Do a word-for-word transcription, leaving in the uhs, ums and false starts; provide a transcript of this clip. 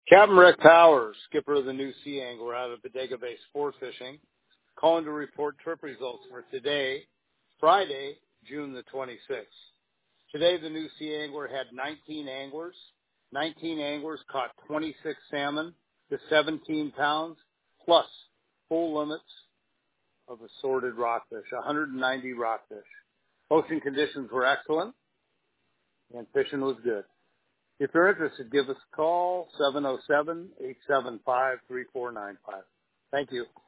Captain Rick Powers, skipper of the New Sea Angler out of Bodega Bay Sport Fishing, calling to report trip results for today, Friday, June the twenty-sixth. Today, the New Sea Angler had nineteen anglers. nineteen anglers caught twenty-six salmon to seventeen pounds, plus full limits of assorted rockfish, one hundred ninety rockfish. Ocean conditions were excellent, and fishing was good. If you're interested, give us a call, seven oh seven, eight seven five, three four nine five. Thank you.